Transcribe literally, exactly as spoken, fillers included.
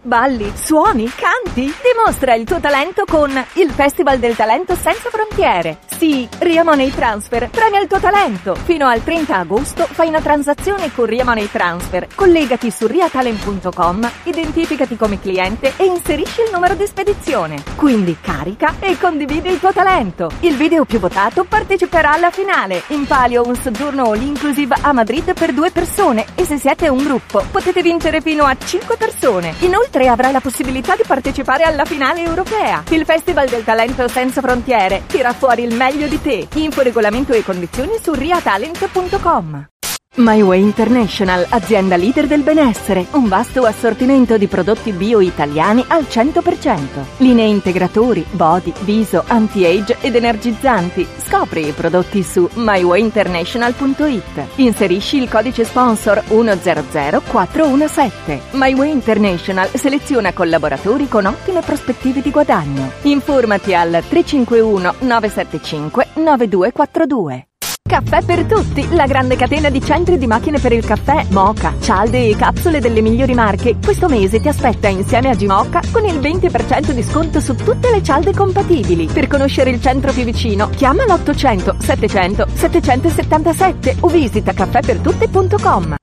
balli, suoni, canti. Dimostra il tuo talento con il Festival del Talento Senza Frontiere. Sì, Ria Money Transfer premia il tuo talento. Fino al trenta agosto fai una transazione con Ria Money Transfer. Collegati su riatalent punto com, identificati come cliente e inserisci il numero di spedizione. Quindi carica e condividi il tuo talento. Il video più votato parteciperà alla finale. In palio un soggiorno all inclusive a Madrid per due persone e se siete un gruppo potete vincere fino a cinque persone. Inoltre avrai la possibilità di partecipare alla finale europea. Il Festival del Talento Senza Frontiere tira fuori il meglio di te. Info, regolamento e condizioni su riatalent punto com. My Way International, azienda leader del benessere, un vasto assortimento di prodotti bio italiani al cento per cento. Linee integratori, body, viso, anti-age ed energizzanti. Scopri i prodotti su my way international punto it. Inserisci il codice sponsor uno zero zero quattro uno sette. My Way International seleziona collaboratori con ottime prospettive di guadagno. Informati al tre cinque uno nove sette cinque nove due quattro due. Caffè per tutti, la grande catena di centri di macchine per il caffè, moka, cialde e capsule delle migliori marche. Questo mese ti aspetta insieme a Gimoca con il venti per cento di sconto su tutte le cialde compatibili. Per conoscere il centro più vicino, chiama l'ottocento settecento settecentosettantasette o visita caffè per tutti punto com.